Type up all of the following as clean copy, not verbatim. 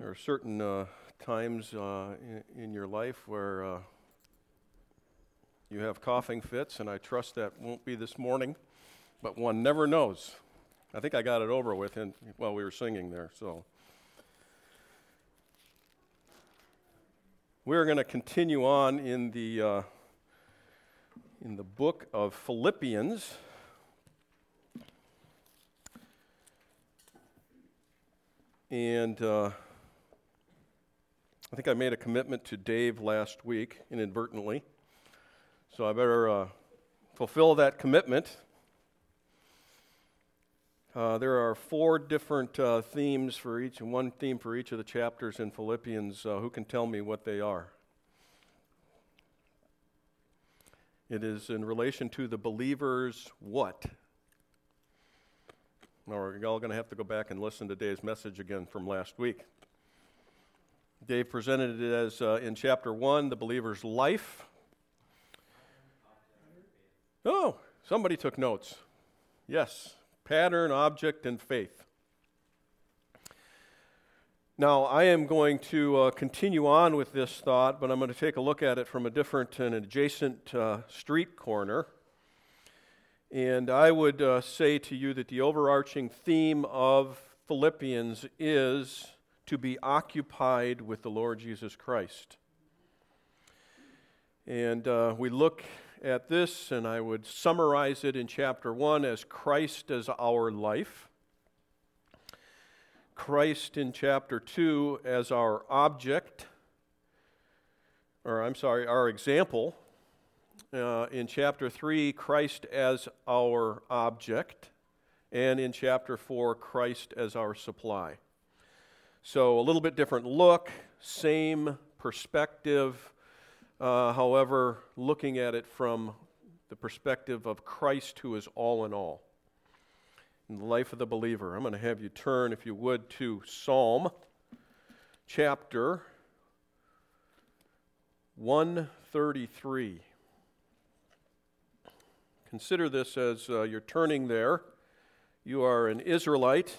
There are certain times in your life where you have coughing fits, and I trust that won't be this morning, but one never knows. I think I got it over with while we were singing there. So we're going to continue on in the book of Philippians. And I think I made a commitment to Dave last week inadvertently, so I better fulfill that commitment. There are 4 different themes for each, and one theme for each of the chapters in Philippians. Who can tell me what they are? It is in relation to the believer's what? We're all going to have to go back and listen to Dave's message again from last week. Dave presented it as, in chapter 1, the believer's life. Oh, somebody took notes. Yes, pattern, object, and faith. Now, I am going to continue on with this thought, but I'm going to take a look at it from a different and adjacent street corner. And I would say to you that the overarching theme of Philippians is to be occupied with the Lord Jesus Christ. And we look at this, and I would summarize it in chapter 1 as Christ as our life. Christ in chapter 2 as our object, our example. In chapter 3, Christ as our object. And in chapter 4, Christ as our supply. So a little bit different look, same perspective, however, looking at it from the perspective of Christ who is all in all in the life of the believer. I'm going to have you turn, if you would, to Psalm chapter 133. Consider this as you're turning there. You are an Israelite.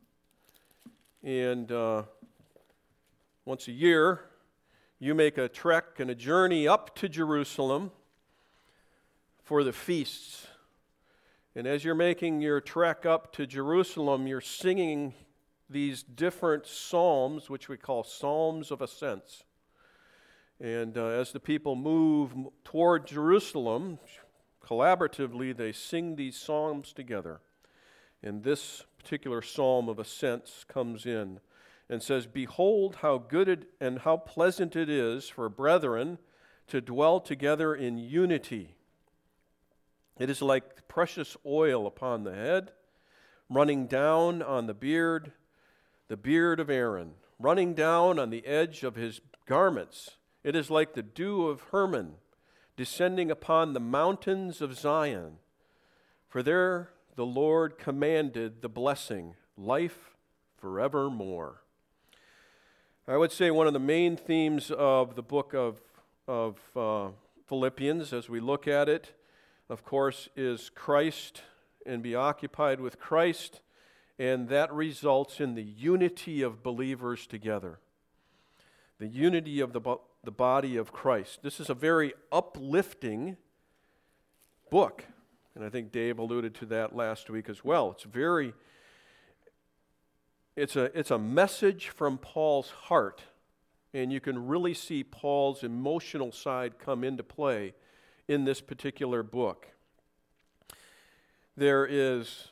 And once a year, you make a trek and a journey up to Jerusalem for the feasts. And as you're making your trek up to Jerusalem, you're singing these different psalms, which we call Psalms of Ascents. And as the people move toward Jerusalem, collaboratively, they sing these psalms together. And this particular psalm of ascents comes in and says, "Behold how good and how pleasant it is for brethren to dwell together in unity. It is like precious oil upon the head, running down on the beard of Aaron, running down on the edge of his garments. It is like the dew of Hermon, descending upon the mountains of Zion. For there the Lord commanded the blessing, life forevermore." I would say one of the main themes of the book of Philippians, as we look at it, of course, is Christ and be occupied with Christ, and that results in the unity of believers together. The unity of the body of Christ. This is a very uplifting book. And I think Dave alluded to that last week as well. It's a message from Paul's heart, and you can really see Paul's emotional side come into play in this particular book. There is,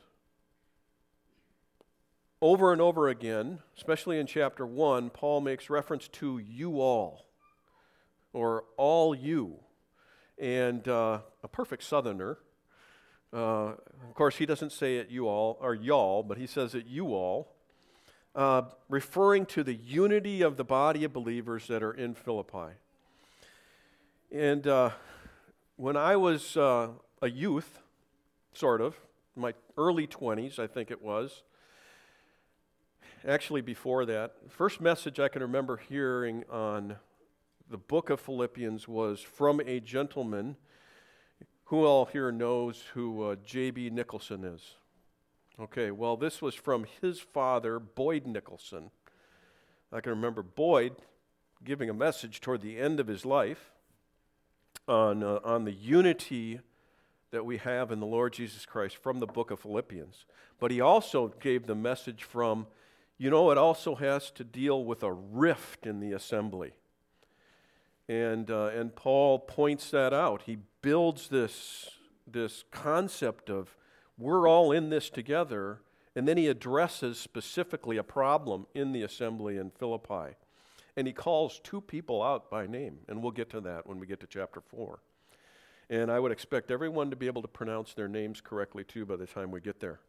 over and over again, especially in chapter 1, Paul makes reference to you all, or all you. And a perfect Southerner, of course, he doesn't say it you all, or y'all, but he says it you all, referring to the unity of the body of believers that are in Philippi. And when I was a youth, sort of, my early 20s, I think it was, actually before that, the first message I can remember hearing on the book of Philippians was from a gentleman. Who all here knows who J.B. Nicholson is? Okay, well, this was from his father, Boyd Nicholson. I can remember Boyd giving a message toward the end of his life on the unity that we have in the Lord Jesus Christ from the book of Philippians. But he also gave the message from, it also has to deal with a rift in the assembly. And Paul points that out. He builds this concept of we're all in this together, and then he addresses specifically a problem in the assembly in Philippi. And he calls two people out by name, and we'll get to that when we get to chapter 4. And I would expect everyone to be able to pronounce their names correctly too by the time we get there.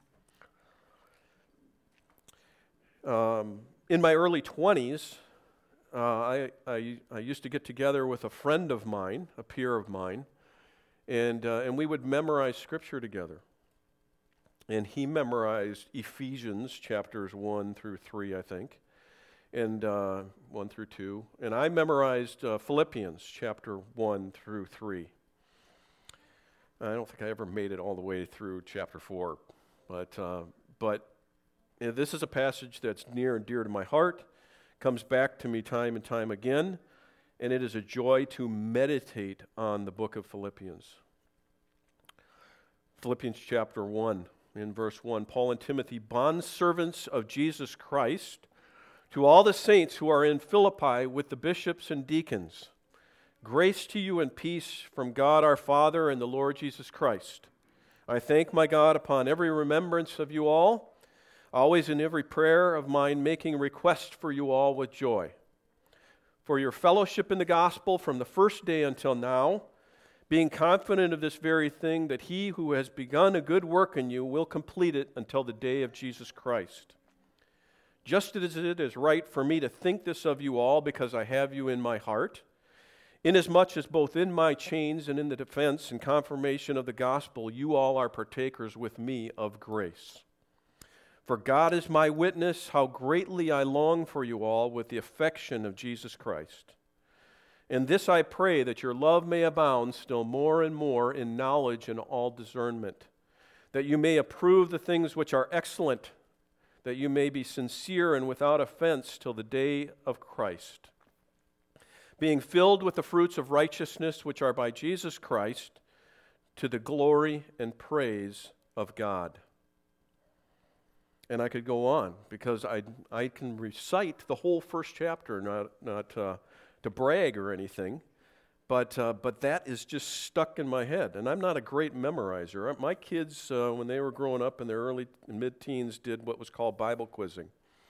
In my early 20s, I used to get together with a friend of mine, a peer of mine, and we would memorize Scripture together. And he memorized Ephesians chapters 1 through 3, I think, and 1 through 2. And I memorized Philippians chapter 1 through 3. I don't think I ever made it all the way through chapter 4, but this is a passage that's near and dear to my heart, comes back to me time and time again, and it is a joy to meditate on the book of Philippians. Philippians chapter 1, in verse 1, Paul and Timothy, bondservants of Jesus Christ, to all the saints who are in Philippi with the bishops and deacons, grace to you and peace from God our Father and the Lord Jesus Christ. I thank my God upon every remembrance of you all, always in every prayer of mine making request for you all with joy, for your fellowship in the gospel from the first day until now, being confident of this very thing, that he who has begun a good work in you will complete it until the day of Jesus Christ. Just as it is right for me to think this of you all, because I have you in my heart, inasmuch as both in my chains and in the defense and confirmation of the gospel, you all are partakers with me of grace. For God is my witness, how greatly I long for you all with the affection of Jesus Christ. And this I pray, that your love may abound still more and more in knowledge and all discernment, that you may approve the things which are excellent, that you may be sincere and without offense till the day of Christ, being filled with the fruits of righteousness which are by Jesus Christ, to the glory and praise of God. And I could go on, because I can recite the whole first chapter, not to brag or anything, but that is just stuck in my head. And I'm not a great memorizer. My kids, when they were growing up in their early and mid-teens, did what was called Bible quizzing.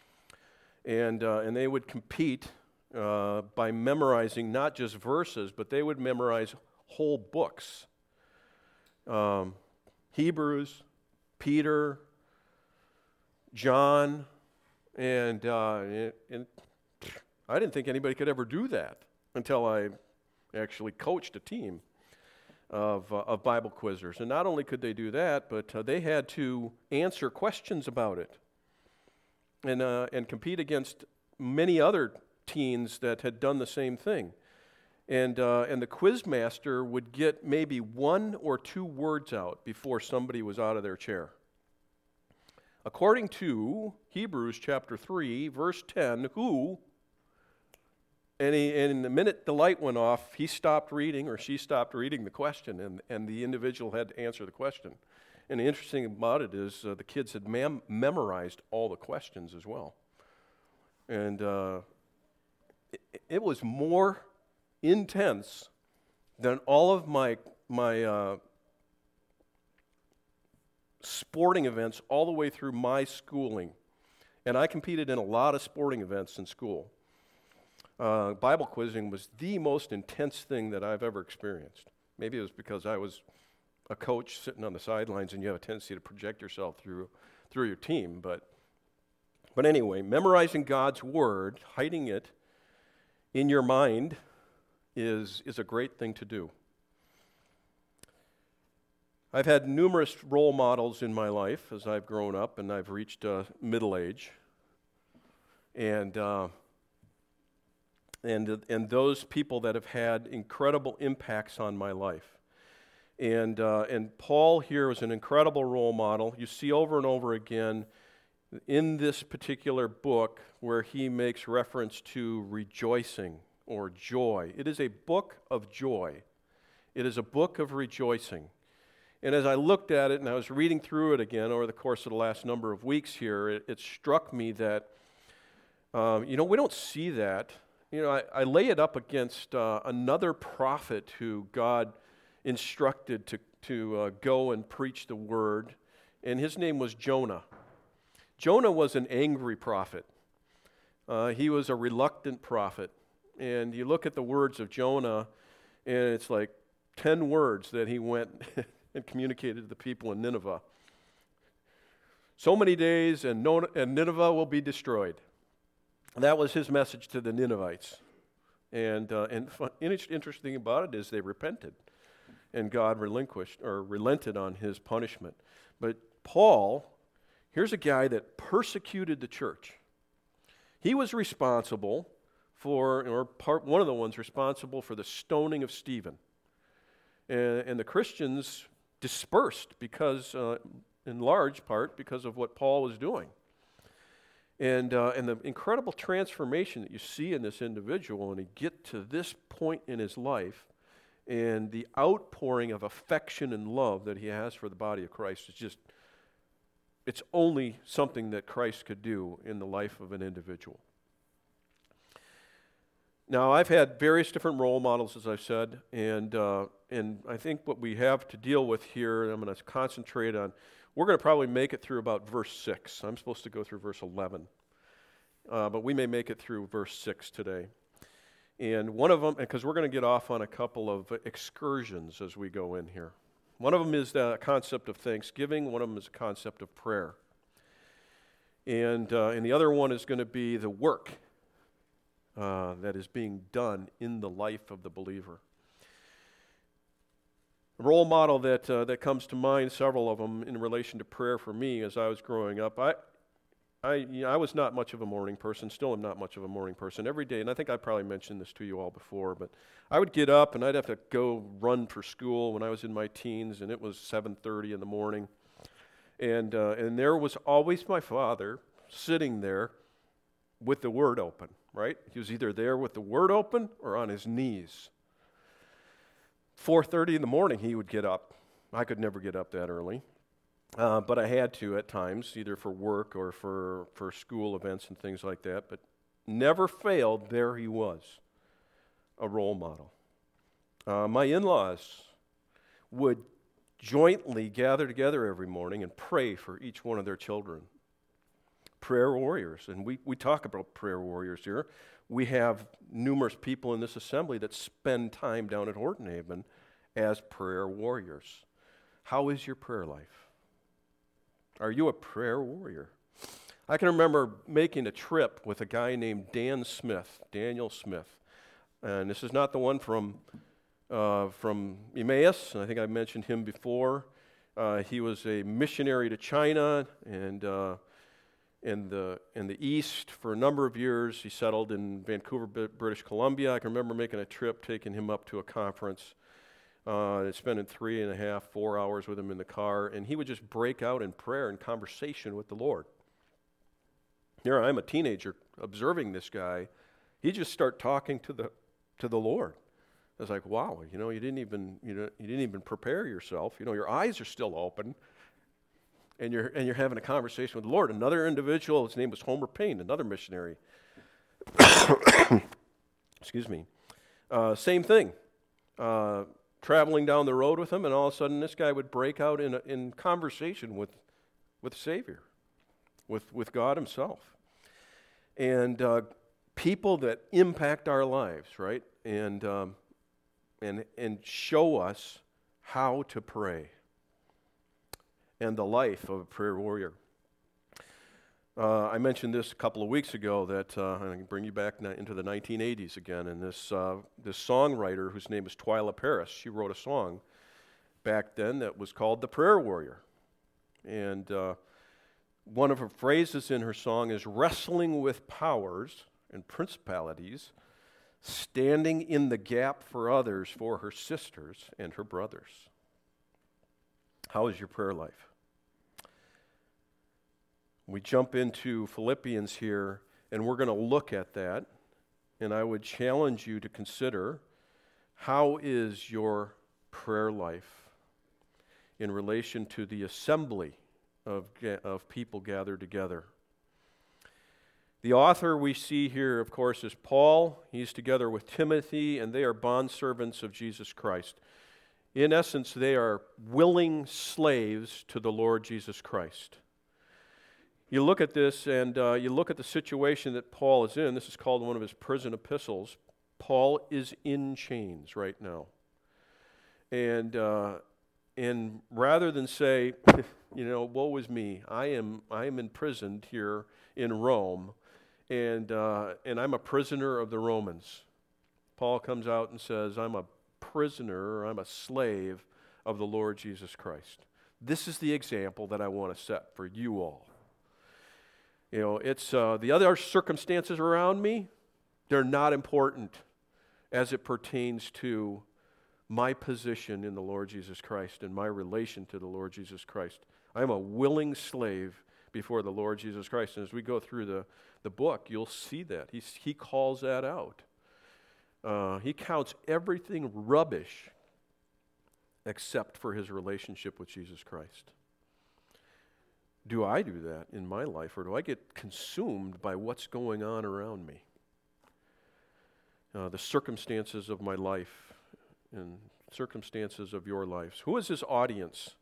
And they would compete by memorizing not just verses, but they would memorize whole books. Hebrews, Peter, John, and I didn't think anybody could ever do that until I actually coached a team of Bible quizzers. And not only could they do that, but they had to answer questions about it and compete against many other teens that had done the same thing. And the quiz master would get maybe 1 or 2 words out before somebody was out of their chair. According to Hebrews chapter 3, verse 10, and the minute the light went off, he stopped reading, or she stopped reading the question, and the individual had to answer the question. And the interesting about it is the kids had memorized all the questions as well. And it was more intense than all of my sporting events all the way through my schooling. And I competed in a lot of sporting events in school. Bible quizzing was the most intense thing that I've ever experienced. Maybe it was because I was a coach sitting on the sidelines and you have a tendency to project yourself through your team. But anyway, memorizing God's Word, hiding it in your mind is a great thing to do. I've had numerous role models in my life as I've grown up and I've reached middle age. And those people that have had incredible impacts on my life. And Paul here is an incredible role model. You see over and over again in this particular book where he makes reference to rejoicing or joy. It is a book of joy. It is a book of rejoicing. And as I looked at it and I was reading through it again over the course of the last number of weeks here, it struck me that, we don't see that. I lay it up against another prophet who God instructed to go and preach the word, and his name was Jonah. Jonah was an angry prophet. He was a reluctant prophet. And you look at the words of Jonah, and it's like 10 words that he went and communicated to the people in Nineveh. So many days, and Nineveh will be destroyed. That was his message to the Ninevites. And interesting about it is they repented, and God relented on his punishment. But Paul, here's a guy that persecuted the church. He was responsible one of the ones responsible for the stoning of Stephen. And the Christians dispersed in large part, because of what Paul was doing. And the incredible transformation that you see in this individual when he get to this point in his life, and the outpouring of affection and love that he has for the body of Christ is it's only something that Christ could do in the life of an individual. Now, I've had various different role models, as I've said, and I think what we have to deal with here, I'm going to concentrate on, we're going to probably make it through about verse 6. I'm supposed to go through verse 11, but we may make it through verse 6 today. And one of them, because we're going to get off on a couple of excursions as we go in here. One of them is the concept of thanksgiving. One of them is the concept of prayer. And the other one is going to be the work that is being done in the life of the believer. A role model that comes to mind, several of them, in relation to prayer for me as I was growing up. I was not much of a morning person, still am not much of a morning person. Every day, and I think I probably mentioned this to you all before, but I would get up and I'd have to go run for school when I was in my teens, and it was 7:30 in the morning. And there was always my father sitting there with the Word open, right? He was either there with the Word open or on his knees. 4:30 in the morning he would get up. I could never get up that early, but I had to at times, either for work or for school events and things like that. But never failed, there he was, a role model. My in-laws would jointly gather together every morning and pray for each one of their children. Prayer warriors, and we talk about prayer warriors here. We have numerous people in this assembly that spend time down at Horton Haven as prayer warriors. How is your prayer life? Are you a prayer warrior? I can remember making a trip with a guy named Daniel Smith, and this is not the one from Emmaus, and I think I mentioned him before. He was a missionary to China and in the East for a number of years. He settled in Vancouver, British Columbia. I can remember making a trip, taking him up to a conference, spending 3.5, 4 hours with him in the car, and he would just break out in prayer and conversation with the Lord. Here I'm a teenager observing this guy. He just start talking to the Lord. I was like, wow, you didn't even prepare yourself. Your eyes are still open. And you're having a conversation with the Lord. Another individual, his name was Homer Payne, another missionary. Excuse me. Same thing. Traveling down the road with him, and all of a sudden this guy would break out in conversation with the Savior, with God himself. And people that impact our lives, right? And show us how to pray. And the life of a prayer warrior. I mentioned this a couple of weeks ago that I can bring you back into the 1980s again. And this songwriter, whose name is Twyla Paris, she wrote a song back then that was called "The Prayer Warrior." And one of her phrases in her song is "wrestling with powers and principalities, standing in the gap for others, for her sisters and her brothers." How is your prayer life? We jump into Philippians here, and we're going to look at that. And I would challenge you to consider, how is your prayer life in relation to the assembly of people gathered together? The author we see here, of course, is Paul. He's together with Timothy, and they are bondservants of Jesus Christ. In essence, they are willing slaves to the Lord Jesus Christ. You look at this, and you look at the situation that Paul is in. This is called one of his prison epistles. Paul is in chains right now. And rather than say, woe is me, I am imprisoned here in Rome, and I'm a prisoner of the Romans. Paul comes out and says, I'm a prisoner, or I'm a slave of the Lord Jesus Christ. This is the example that I want to set for you all. It's the other circumstances around me, they're not important as it pertains to my position in the Lord Jesus Christ and my relation to the Lord Jesus Christ. I'm a willing slave before the Lord Jesus Christ. And as we go through the book, you'll see that. He calls that out. He counts everything rubbish except for his relationship with Jesus Christ. Do I do that in my life, or do I get consumed by what's going on around me? The circumstances of my life and circumstances of your lives. Who is this audience?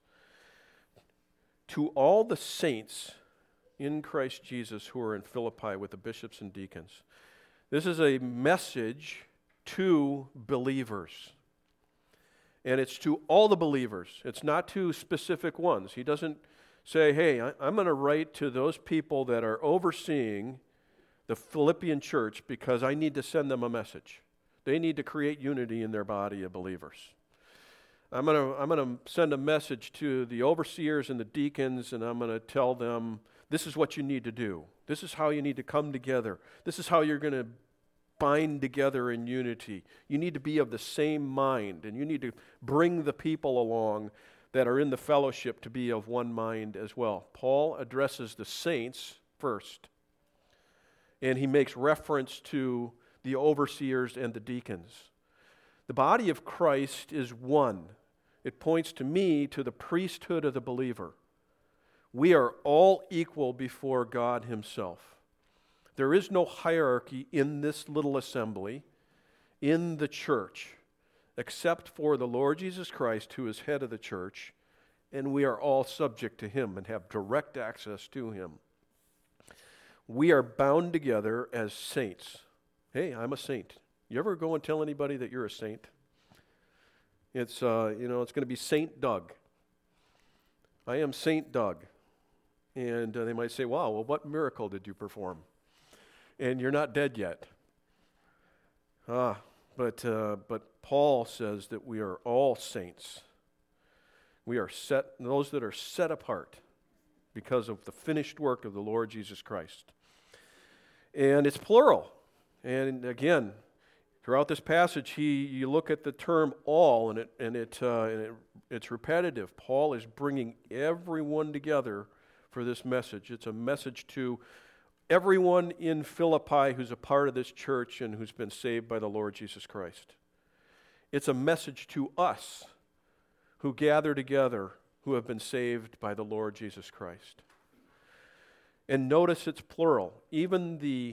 To all the saints in Christ Jesus who are in Philippi with the bishops and deacons. This is a message to believers. And it's to all the believers. It's not to specific ones. He doesn't say, hey, I'm going to write to those people that are overseeing the Philippian church because I need to send them a message. They need to create unity in their body of believers. I'm going to send a message to the overseers and the deacons, and I'm going to tell them, this is what you need to do. This is how you need to come together. This is how you're going to bind together in unity. You need to be of the same mind, and you need to bring the people along that are in the fellowship to be of one mind as well. Paul addresses the saints first, and he makes reference to the overseers and the deacons. The body of Christ is one. It points to me to the priesthood of the believer. We are all equal before God himself. There is no hierarchy in this little assembly, in the church, except for the Lord Jesus Christ, who is head of the church, and we are all subject to him and have direct access to him. We are bound together as saints. Hey, I'm a saint. You ever go and tell anybody that you're a saint? It's going to be Saint Doug. I am Saint Doug. And they might say, wow, well, what miracle did you perform? And you're not dead yet. But Paul says that we are all saints. We are those that are set apart because of the finished work of the Lord Jesus Christ. And it's plural. And again, throughout this passage, you look at the term all, and it's repetitive. Paul is bringing everyone together for this message. It's a message to everyone in Philippi who's a part of this church and who's been saved by the Lord Jesus Christ. It's a message to us who gather together who have been saved by the Lord Jesus Christ. And notice it's plural. Even the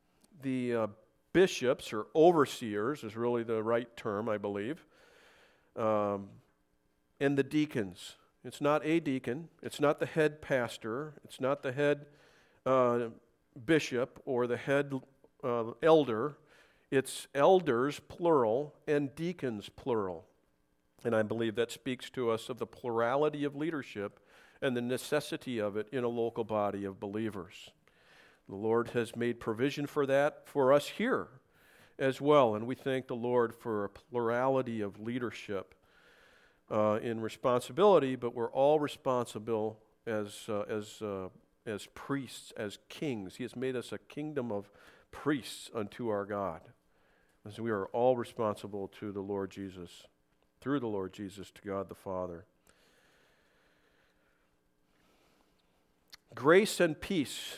bishops or overseers is really the right term, I believe, and the deacons. It's not a deacon. It's not the head pastor. It's not the head bishop or the head elder. It's elders, plural, and deacons, plural. And I believe that speaks to us of the plurality of leadership and the necessity of it in a local body of believers. The Lord has made provision for that for us here as well, and we thank the Lord for a plurality of leadership in responsibility, but we're all responsible as priests, as kings. He has made us a kingdom of priests unto our God, as we are all responsible to the Lord Jesus, through the Lord Jesus, to God the Father. Grace and peace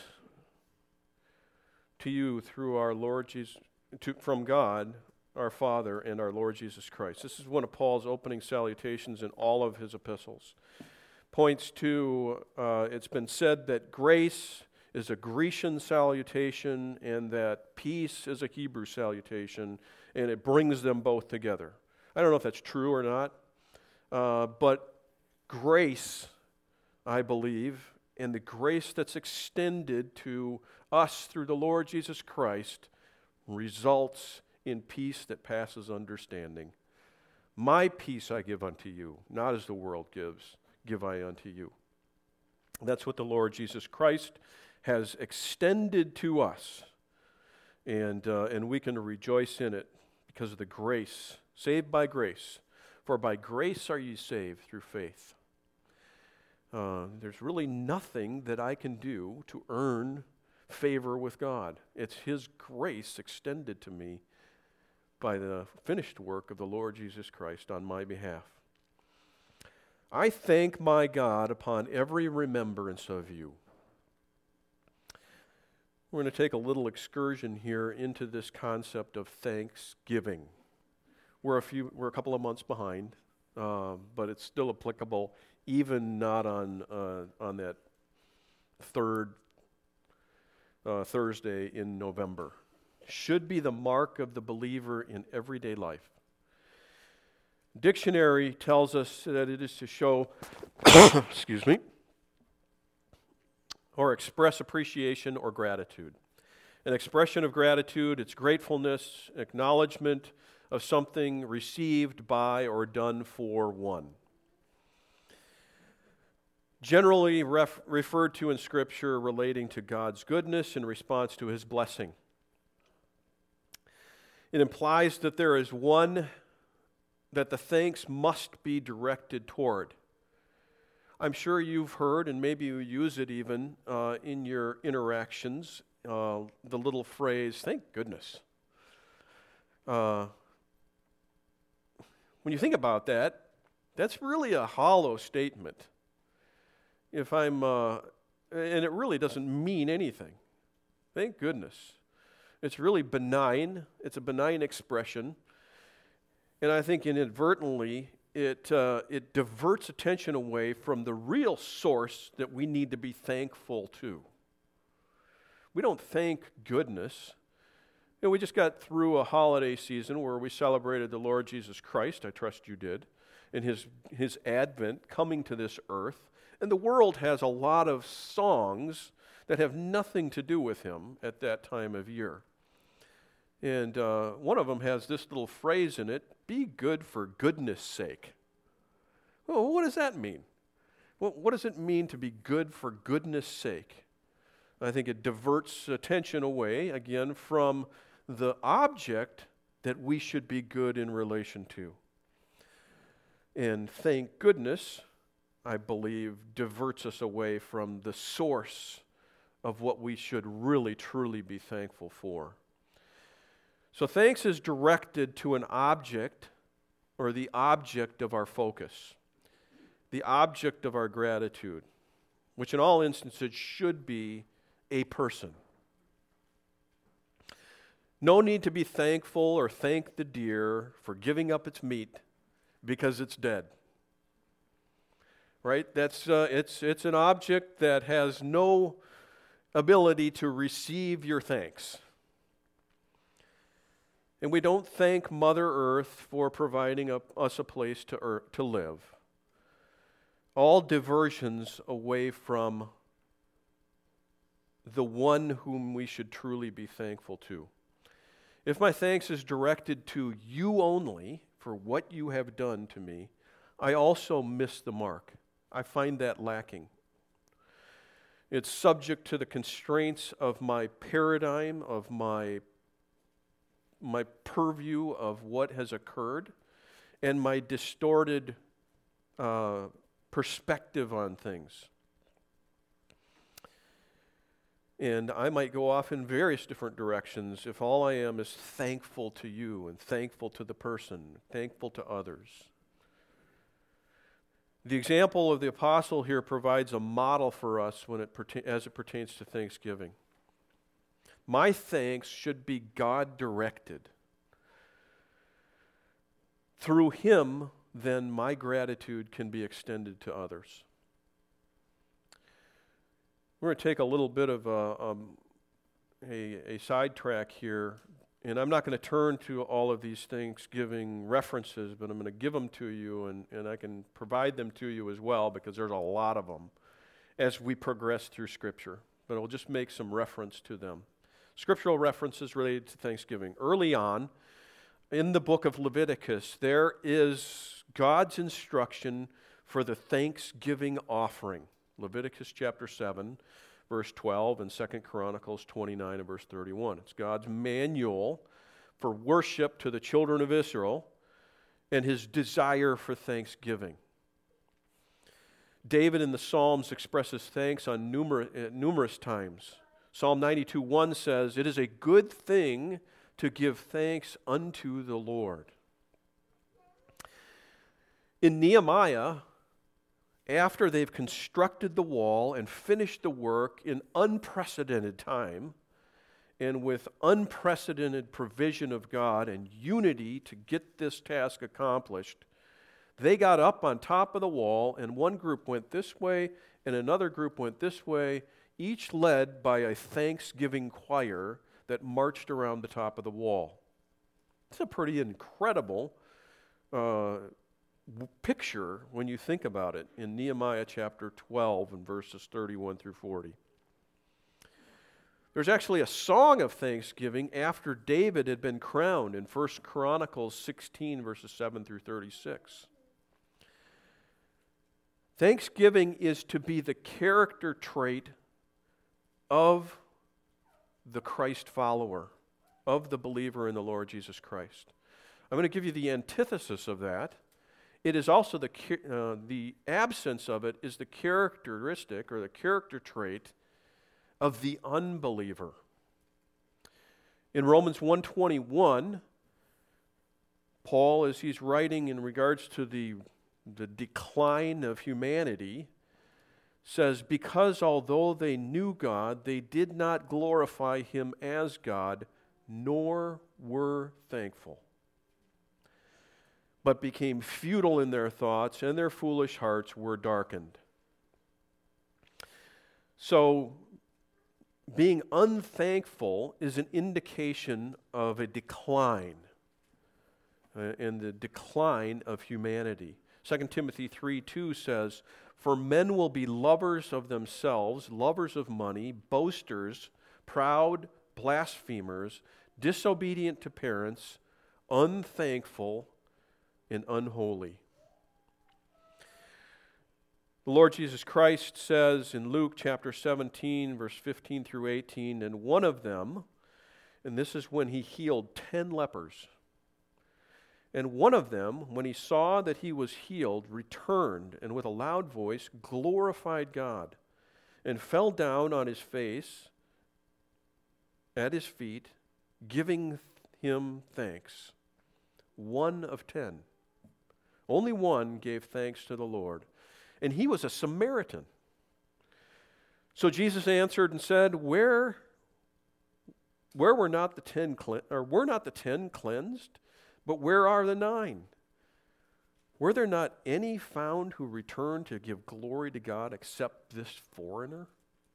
to you through our Lord Jesus, from God, our Father, and our Lord Jesus Christ. This is one of Paul's opening salutations in all of his epistles. Points to, it's been said that grace is a Grecian salutation and that peace is a Hebrew salutation, and it brings them both together. I don't know if that's true or not, but grace, I believe, and the grace that's extended to us through the Lord Jesus Christ results in peace that passes understanding. My peace I give unto you, not as the world gives, give I unto you. That's what the Lord Jesus Christ has extended to us, and we can rejoice in it because of the grace, saved by grace. For by grace are ye saved through faith. There's really nothing that I can do to earn favor with God. It's His grace extended to me by the finished work of the Lord Jesus Christ on my behalf. I thank my God upon every remembrance of you. We're going to take a little excursion here into this concept of thanksgiving. We're a couple of months behind, but it's still applicable, even not on that third Thursday in November. Should be the mark of the believer in everyday life. Dictionary tells us that it is to show, excuse me, or express appreciation or gratitude. An expression of gratitude, it's gratefulness, acknowledgement of something received by or done for one. Generally referred to in Scripture relating to God's goodness in response to His blessing. It implies that there is one that the thanks must be directed toward. I'm sure you've heard, and maybe you use it even in your interactions, the little phrase, thank goodness. When you think about that, that's really a hollow statement. And it really doesn't mean anything. Thank goodness. It's really benign. It's a benign expression. And I think inadvertently, it diverts attention away from the real source that we need to be thankful to. We don't thank goodness. You know, we just got through a holiday season where we celebrated the Lord Jesus Christ, I trust you did, and his advent coming to this earth. And the world has a lot of songs that have nothing to do with him at that time of year. And one of them has this little phrase in it, be good for goodness sake. Well, what does that mean? What does it mean to be good for goodness sake? I think it diverts attention away, again, from the object that we should be good in relation to. And thank goodness, I believe, diverts us away from the source of what we should really, truly be thankful for. So thanks is directed to an object, or the object of our focus, the object of our gratitude, which in all instances should be a person. No need to be thankful or thank the deer for giving up its meat because it's dead. Right? That's it's an object that has no ability to receive your thanks. And we don't thank Mother Earth for providing us a place to live. All diversions away from the one whom we should truly be thankful to. If my thanks is directed to you only for what you have done to me, I also miss the mark. I find that lacking. It's subject to the constraints of my paradigm, of my purview of what has occurred, and my distorted perspective on things. And I might go off in various different directions if all I am is thankful to you and thankful to the person, thankful to others. The example of the apostle here provides a model for us as it pertains to thanksgiving. My thanks should be God-directed. Through him, then, my gratitude can be extended to others. We're going to take a little bit of a sidetrack here, and I'm not going to turn to all of these Thanksgiving references, but I'm going to give them to you, and I can provide them to you as well, because there's a lot of them as we progress through Scripture. But I'll just make some reference to them. Scriptural references related to Thanksgiving. Early on, in the book of Leviticus, there is God's instruction for the thanksgiving offering. Leviticus chapter 7, verse 12, and 2 Chronicles 29 and verse 31. It's God's manual for worship to the children of Israel and his desire for thanksgiving. David in the Psalms expresses thanks on numerous times. Psalm 92:1 says, "It is a good thing to give thanks unto the Lord." In Nehemiah, after they've constructed the wall and finished the work in unprecedented time and with unprecedented provision of God and unity to get this task accomplished, they got up on top of the wall, and one group went this way and another group went this way, each led by a thanksgiving choir that marched around the top of the wall. It's a pretty incredible picture when you think about it in Nehemiah chapter 12 and verses 31 through 40. There's actually a song of thanksgiving after David had been crowned in 1 Chronicles 16 verses 7 through 36. Thanksgiving is to be the character trait of the Christ follower, of the believer in the Lord Jesus Christ. I'm going to give you the antithesis of that. It is also the absence of it is the characteristic or the character trait of the unbeliever. In Romans 1:21, Paul, as he's writing in regards to the decline of humanity, says, "Because although they knew God, they did not glorify him as God, nor were thankful, but became futile in their thoughts, and their foolish hearts were darkened." So, being unthankful is an indication of a decline, and the decline of humanity. 2 Timothy 3:2 says, "For men will be lovers of themselves, lovers of money, boasters, proud, blasphemers, disobedient to parents, unthankful, and unholy." The Lord Jesus Christ says in Luke chapter 17, verse 15 through 18, "And one of them," and this is when he healed 10 lepers, "and one of them, when he saw that he was healed, returned, and with a loud voice glorified God, and fell down on his face at his feet, giving him thanks." One of 10. Only one gave thanks to the Lord, and he was a Samaritan. So Jesus answered and said, Where were not the 10 were not the 10 cleansed? But where are the 9? Were there not any found who returned to give glory to God except this foreigner?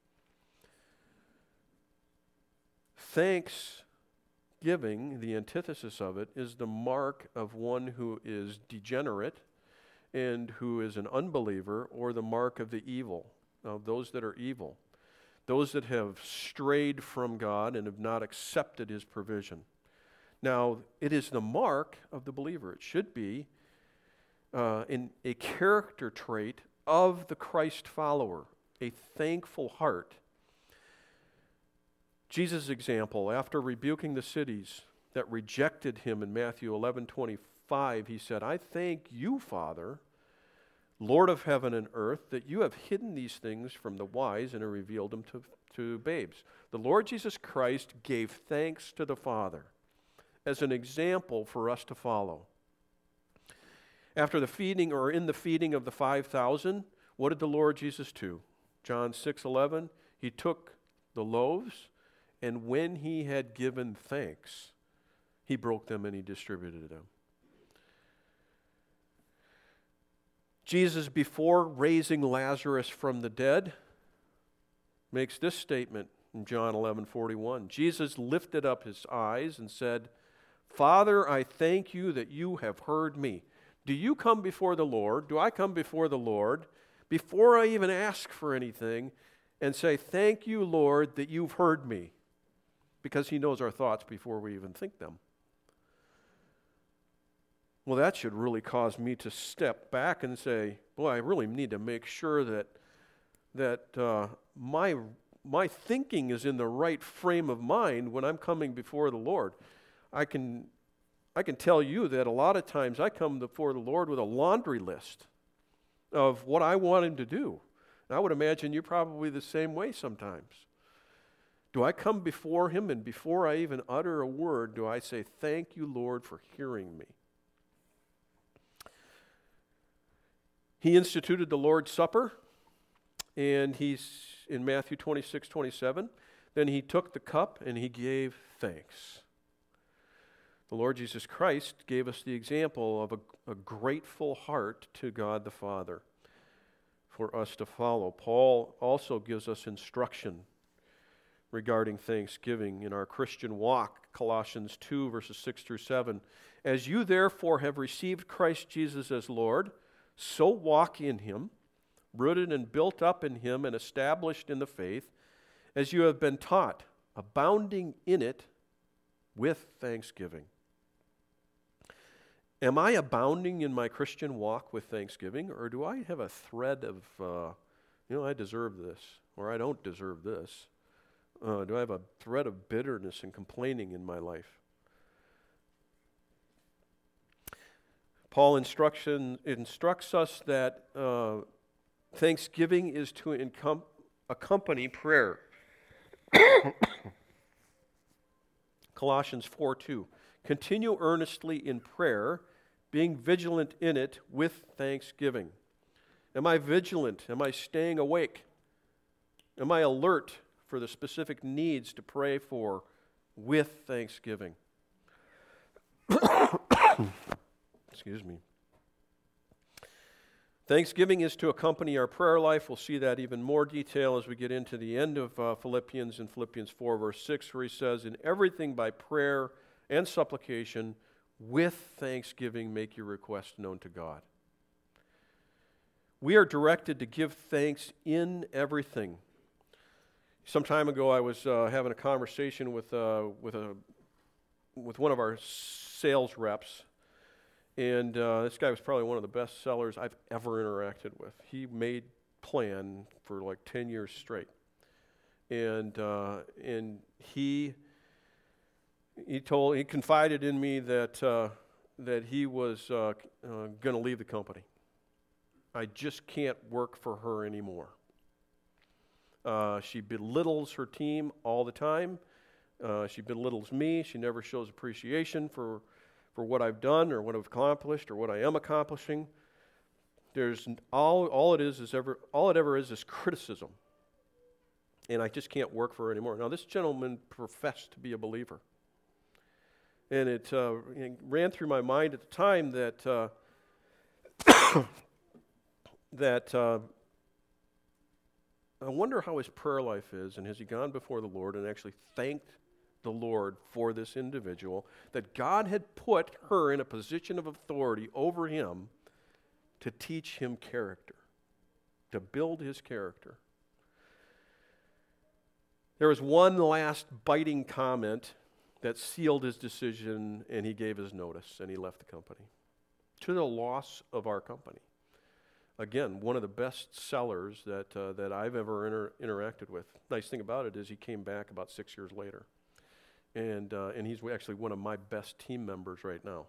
Thanksgiving, the antithesis of it, is the mark of one who is degenerate and who is an unbeliever, or the mark of the evil, of those that are evil, those that have strayed from God and have not accepted his provision. Now, it is the mark of the believer. It should be in a character trait of the Christ follower, a thankful heart. Jesus' example, after rebuking the cities that rejected him in Matthew 11:25, he said, "I thank you, Father, Lord of heaven and earth, that you have hidden these things from the wise and have revealed them to babes." The Lord Jesus Christ gave thanks to the Father as an example for us to follow. After the feeding, or in the feeding of the 5,000, what did the Lord Jesus do? John 6:11, he took the loaves, and when he had given thanks, he broke them and he distributed them. Jesus, before raising Lazarus from the dead, makes this statement in John 11:41. Jesus lifted up his eyes and said, Father, I thank you that you have heard me. Do you come before the Lord? Do I come before the Lord before I even ask for anything and say, thank you, Lord, that you've heard me? Because he knows our thoughts before we even think them. Well, that should really cause me to step back and say, boy, I really need to make sure that my thinking is in the right frame of mind when I'm coming before the Lord. I can tell you that a lot of times I come before the Lord with a laundry list of what I want him to do. And I would imagine you're probably the same way sometimes. Do I come before him, and before I even utter a word, do I say, thank you, Lord, for hearing me? He instituted the Lord's Supper, and he's in Matthew 26:27. Then he took the cup and he gave thanks. The Lord Jesus Christ gave us the example of a grateful heart to God the Father for us to follow. Paul also gives us instruction regarding thanksgiving in our Christian walk. Colossians 2, verses 6 through 7. As you therefore have received Christ Jesus as Lord, so walk in him, rooted and built up in him and established in the faith, as you have been taught, abounding in it with thanksgiving. Am I abounding in my Christian walk with thanksgiving, or do I have a thread of, I deserve this, or I don't deserve this? Do I have a thread of bitterness and complaining in my life? Paul instructs us that thanksgiving is to accompany prayer. Colossians 4:2. Continue earnestly in prayer, being vigilant in it with thanksgiving. Am I vigilant? Am I staying awake? Am I alert for the specific needs to pray for with thanksgiving? Excuse me. Thanksgiving is to accompany our prayer life. We'll see that even more detail as we get into the end of Philippians, in Philippians 4, verse 6, where he says, in everything by prayer and supplication, with thanksgiving, make your request known to God. We are directed to give thanks in everything. Some time ago, I was having a conversation with one of our sales reps, and this guy was probably one of the best sellers I've ever interacted with. He made plan for like 10 years straight, and he confided in me that he was going to leave the company. I just can't work for her anymore. She belittles her team all the time. She belittles me. She never shows appreciation for what I've done or what I've accomplished or what I am accomplishing. There's all it ever is criticism. And I just can't work for her anymore. Now, this gentleman professed to be a believer. And it ran through my mind at the time that I wonder how his prayer life is, and has he gone before the Lord and actually thanked the Lord for this individual, that God had put her in a position of authority over him to teach him character, to build his character. There was one last biting comment that sealed his decision, and he gave his notice, and he left the company, to the loss of our company. Again, one of the best sellers that I've ever interacted with. Nice thing about it is he came back about 6 years later, and he's actually one of my best team members right now.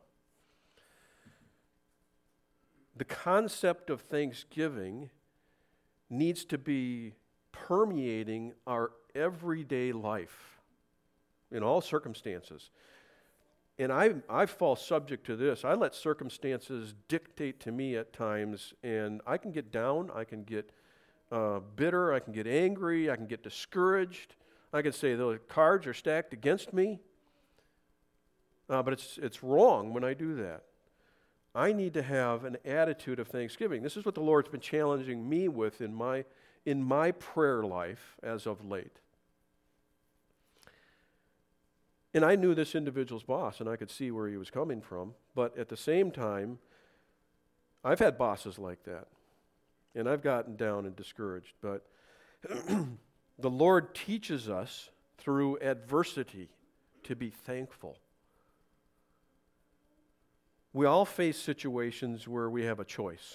The concept of thanksgiving needs to be permeating our everyday life in all circumstances. And I fall subject to this. I let circumstances dictate to me at times, and I can get down, I can get bitter, I can get angry, I can get discouraged. I can say the cards are stacked against me, but it's wrong when I do that. I need to have an attitude of thanksgiving. This is what the Lord's been challenging me with in my prayer life as of late. And I knew this individual's boss, and I could see where he was coming from. But at the same time, I've had bosses like that, and I've gotten down and discouraged. But the Lord teaches us through adversity to be thankful. We all face situations where we have a choice.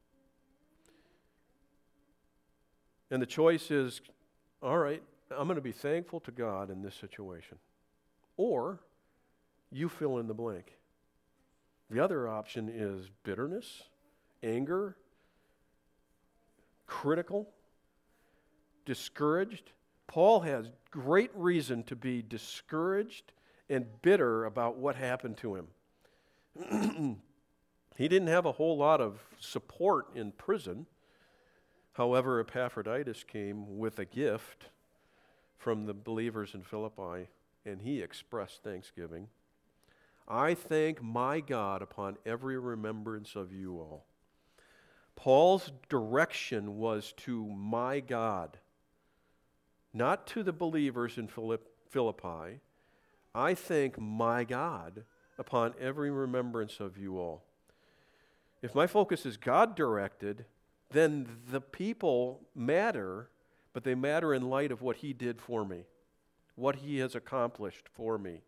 And the choice is, all right, I'm going to be thankful to God in this situation. Or you fill in the blank. The other option is bitterness, anger, critical, discouraged. Paul has great reason to be discouraged and bitter about what happened to him. He didn't have a whole lot of support in prison. However, Epaphroditus came with a gift from the believers in Philippi, and he expressed thanksgiving. I thank my God upon every remembrance of you all. Paul's direction was to my God, not to the believers in Philippi. I thank my God upon every remembrance of you all. If my focus is God-directed, then the people matter, but they matter in light of what he did for me, what he has accomplished for me.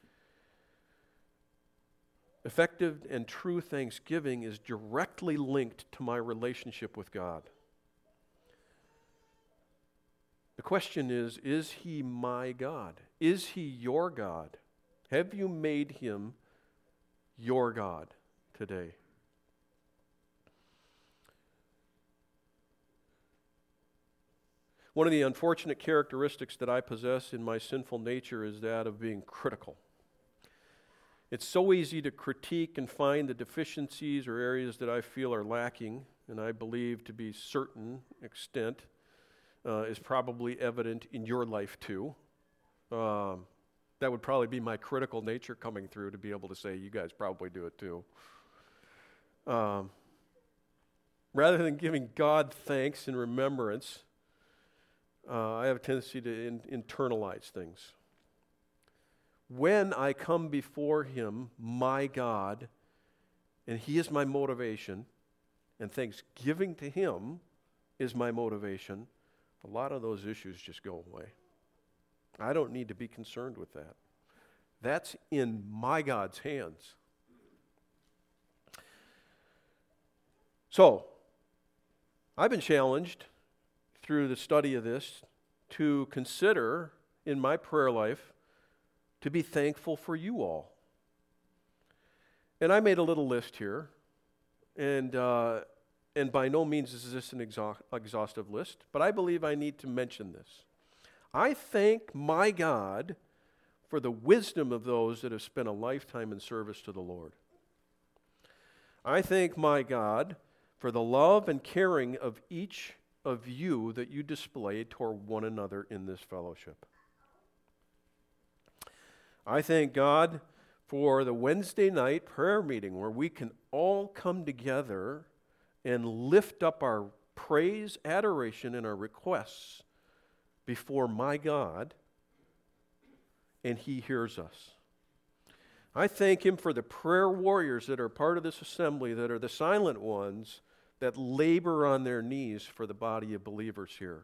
Effective and true thanksgiving is directly linked to my relationship with God. The question is he my God? Is he your God? Have you made him your God today? One of the unfortunate characteristics that I possess in my sinful nature is that of being critical. It's so easy to critique and find the deficiencies or areas that I feel are lacking, and I believe to be certain extent is probably evident in your life too. That would probably be my critical nature coming through to be able to say, you guys probably do it too. Rather than giving God thanks and remembrance, I have a tendency to internalize things. When I come before him, my God, and he is my motivation, and thanksgiving to him is my motivation, a lot of those issues just go away. I don't need to be concerned with that. That's in my God's hands. So, I've been challenged through the study of this to consider in my prayer life to be thankful for you all. And I made a little list here, and by no means is this an exhaustive list, but I believe I need to mention this. I thank my God for the wisdom of those that have spent a lifetime in service to the Lord. I thank my God for the love and caring of each of you that you display toward one another in this fellowship. I thank God for the Wednesday night prayer meeting where we can all come together and lift up our praise, adoration, and our requests before my God, and he hears us. I thank him for the prayer warriors that are part of this assembly, that are the silent ones, that labor on their knees for the body of believers here.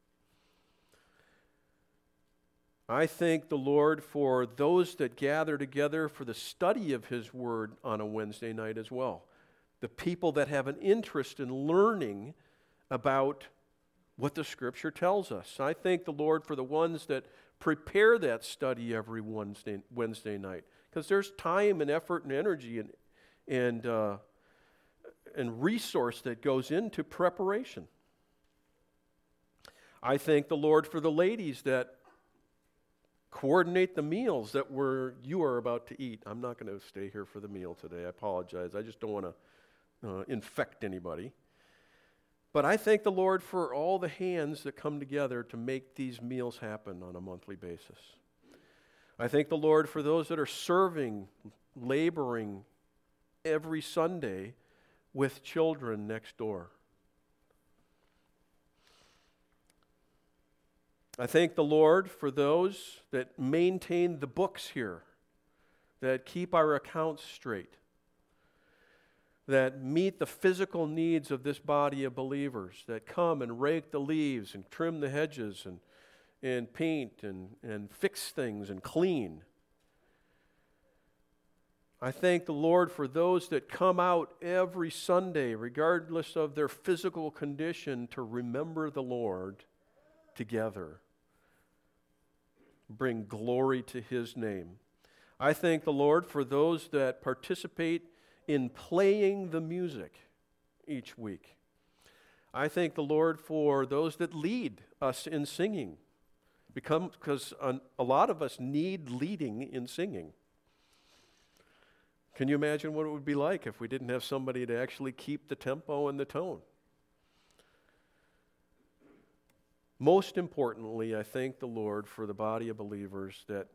I thank the Lord for those that gather together for the study of his word on a Wednesday night as well. The people that have an interest in learning about what the Scripture tells us. I thank the Lord for the ones that prepare that study every Wednesday night, because there's time and effort and energy and resource that goes into preparation. I thank the Lord for the ladies that coordinate the meals that you are about to eat. I'm not going to stay here for the meal today. I apologize. I just don't want to infect anybody. But I thank the Lord for all the hands that come together to make these meals happen on a monthly basis. I thank the Lord for those that are serving, laboring every Sunday with children next door. I thank the Lord for those that maintain the books here, that keep our accounts straight, that meet the physical needs of this body of believers, that come and rake the leaves and trim the hedges and paint and fix things and clean. I thank the Lord for those that come out every Sunday, regardless of their physical condition, to remember the Lord together. Bring glory to His name. I thank the Lord for those that participate in playing the music each week. I thank the Lord for those that lead us in singing, because a lot of us need leading in singing. Can you imagine what it would be like if we didn't have somebody to actually keep the tempo and the tone? Most importantly, I thank the Lord for the body of believers that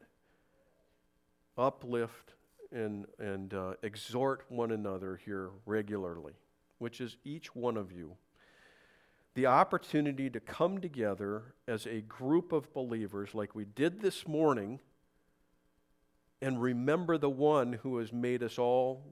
uplift and exhort one another here regularly, which is each one of you. The opportunity to come together as a group of believers like we did this morning and remember the one who has made us all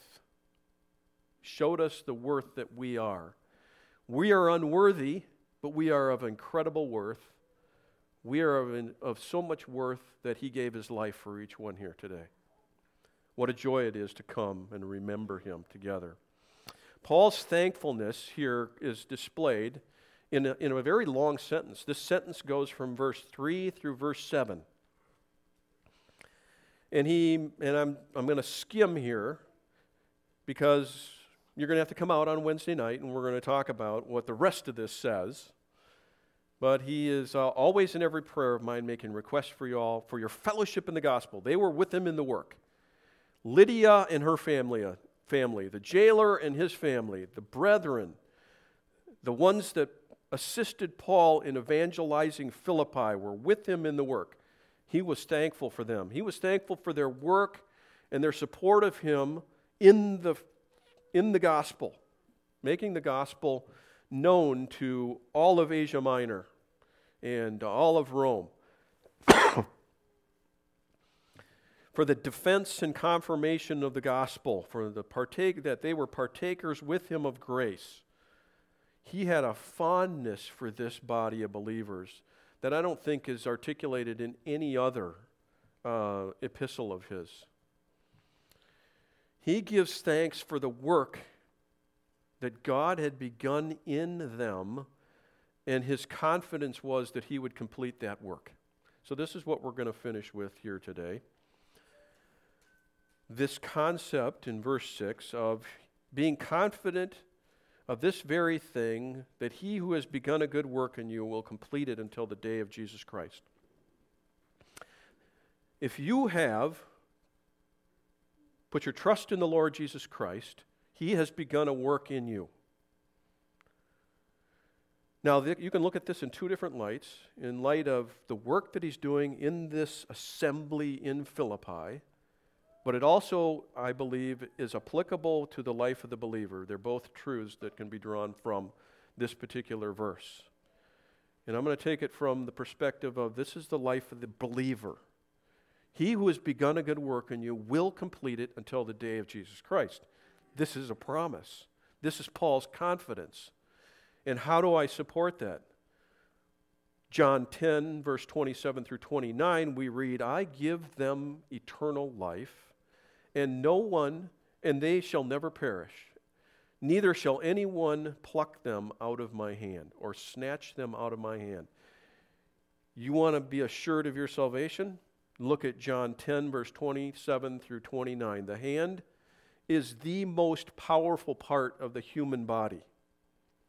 showed us the worth that we are. We are unworthy, but we are of incredible worth. We are of so much worth that He gave His life for each one here today. What a joy it is to come and remember Him together. Paul's thankfulness here is displayed in a very long sentence. This sentence goes from verse 3 through verse 7. And I'm going to skim here because you're going to have to come out on Wednesday night and we're going to talk about what the rest of this says. But he is always in every prayer of mine making requests for you all, for your fellowship in the gospel. They were with him in the work. Lydia and her family, the jailer and his family, the brethren, the ones that assisted Paul in evangelizing Philippi were with him in the work. He was thankful for them. He was thankful for their work and their support of him in the gospel, making the gospel known to all of Asia Minor and all of Rome. For the defense and confirmation of the gospel, for that they were partakers with him of grace. He had a fondness for this body of believers that I don't think is articulated in any other epistle of his. He gives thanks for the work that God had begun in them, and his confidence was that he would complete that work. So this is what we're going to finish with here today. This concept in verse 6 of being confident of this very thing, that he who has begun a good work in you will complete it until the day of Jesus Christ. If you have put your trust in the Lord Jesus Christ, he has begun a work in you. Now, you can look at this in two different lights. In light of the work that he's doing in this assembly in Philippi, but it also, I believe, is applicable to the life of the believer. They're both truths that can be drawn from this particular verse. And I'm going to take it from the perspective of this is the life of the believer. He who has begun a good work in you will complete it until the day of Jesus Christ. This is a promise. This is Paul's confidence. And how do I support that? John 10, verse 27 through 29, we read, I give them eternal life, and they shall never perish. Neither shall anyone pluck them out of my hand or snatch them out of my hand. You want to be assured of your salvation? Look at John 10, verse 27 through 29. The hand is the most powerful part of the human body.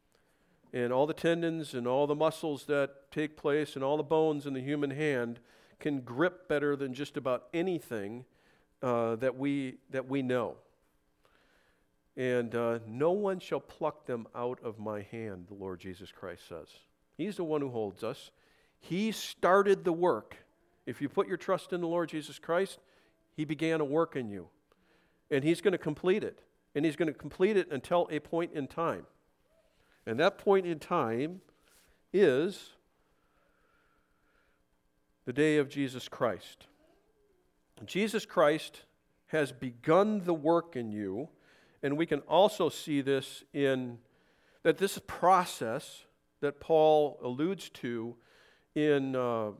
And all the tendons and all the muscles that take place and all the bones in the human hand can grip better than just about anything that we know. And no one shall pluck them out of my hand, the Lord Jesus Christ says. He's the one who holds us. He started the work. If you put your trust in the Lord Jesus Christ, He began a work in you. And He's going to complete it. And He's going to complete it until a point in time. And that point in time is the day of Jesus Christ. Jesus Christ has begun the work in you, and we can also see this in that this process that Paul alludes to in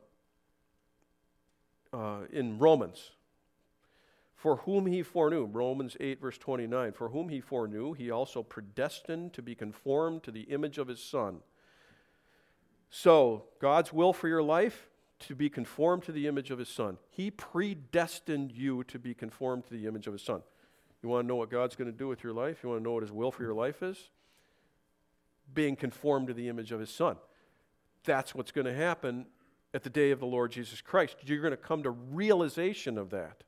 Romans. For whom He foreknew, Romans 8, verse 29, for whom He foreknew, He also predestined to be conformed to the image of His Son. So, God's will for your life, to be conformed to the image of His Son. He predestined you to be conformed to the image of His Son. You want to know what God's going to do with your life? You want to know what His will for your life is? Being conformed to the image of His Son. That's what's going to happen at the day of the Lord Jesus Christ. You're going to come to realization of that.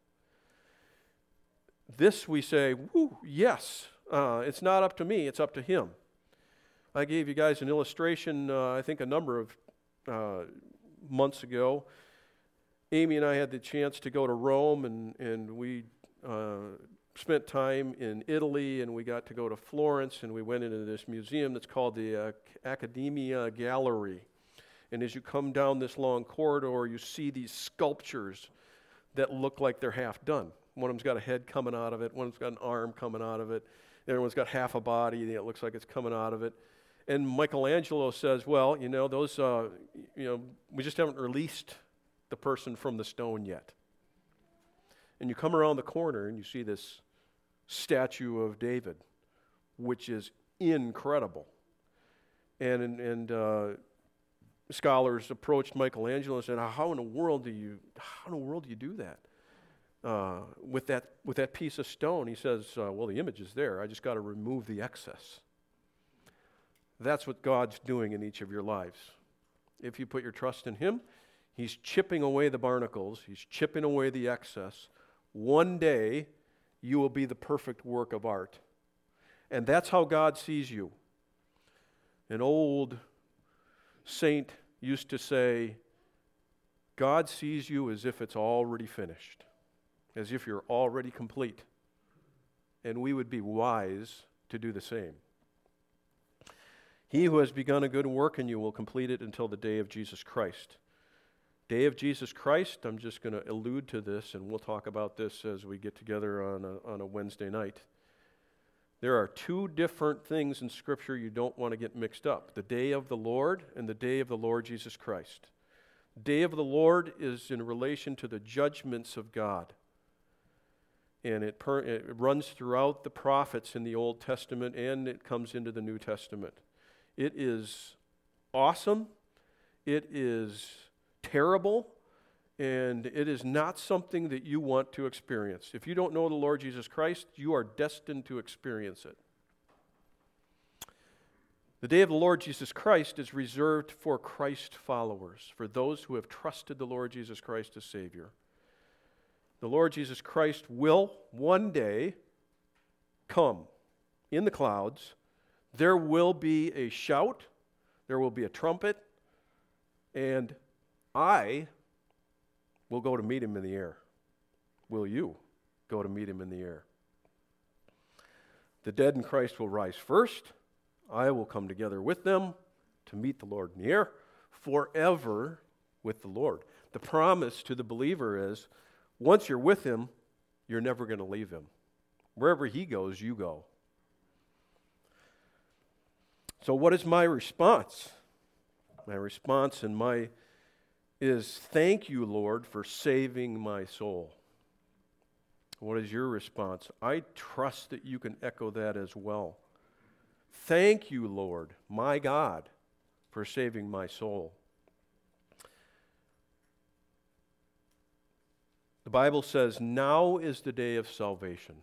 This we say, woo, yes, it's not up to me, it's up to Him. I gave you guys an illustration, I think a number of months ago. Amy and I had the chance to go to Rome, and we spent time in Italy, and we got to go to Florence, and we went into this museum that's called the Accademia Gallery. And as you come down this long corridor, you see these sculptures that look like they're half done. One of them's got a head coming out of it, one's got an arm coming out of it, the other one's got half a body, and it looks like it's coming out of it. And Michelangelo says, well, those, we just haven't released the person from the stone yet. And you come around the corner and you see this statue of David, which is incredible. And scholars approached Michelangelo and said, how in the world do you do that? With that piece of stone? He says, well, the image is there. I just got to remove the excess. That's what God's doing in each of your lives. If you put your trust in Him, He's chipping away the barnacles. He's chipping away the excess. One day, you will be the perfect work of art. And that's how God sees you. An old saint used to say, God sees you as if it's already finished, as if you're already complete. And we would be wise to do the same. He who has begun a good work in you will complete it until the day of Jesus Christ. Day of Jesus Christ, I'm just going to allude to this, and we'll talk about this as we get together on a Wednesday night. There are two different things in Scripture you don't want to get mixed up. The day of the Lord and the day of the Lord Jesus Christ. The day of the Lord is in relation to the judgments of God. And it runs throughout the prophets in the Old Testament, and it comes into the New Testament. It is awesome, it is terrible, and it is not something that you want to experience. If you don't know the Lord Jesus Christ, you are destined to experience it. The day of the Lord Jesus Christ is reserved for Christ followers, for those who have trusted the Lord Jesus Christ as Savior. The Lord Jesus Christ will one day come in the clouds. There will be a shout, there will be a trumpet, and I will go to meet Him in the air. Will you go to meet Him in the air? The dead in Christ will rise first. I will come together with them to meet the Lord in the air, forever with the Lord. The promise to the believer is, once you're with Him, you're never going to leave Him. Wherever He goes, you go. So what is my response? My response is thank you, Lord, for saving my soul. What is your response? I trust that you can echo that as well. Thank you, Lord, my God, for saving my soul. The Bible says, now is the day of salvation.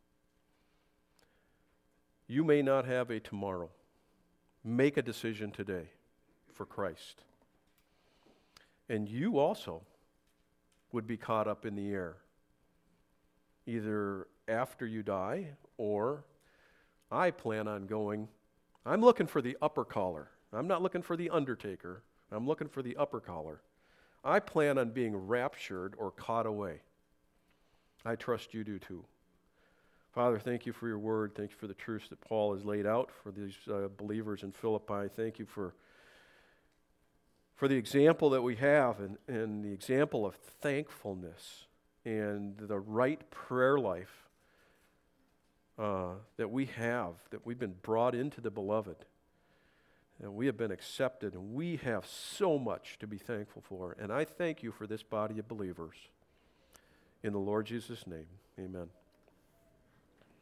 You may not have a tomorrow. Make a decision today for Christ. And you also would be caught up in the air, either after you die, or I plan on going. I'm looking for the upper collar. I'm not looking for the undertaker. I'm looking for the upper collar. I plan on being raptured or caught away. I trust you do too. Father, thank you for your word. Thank you for the truths that Paul has laid out for these believers in Philippi. Thank you for the example that we have and the example of thankfulness and the right prayer life that we have, that we've been brought into the beloved, and we have been accepted, and we have so much to be thankful for. And I thank you for this body of believers. In the Lord Jesus' name, amen.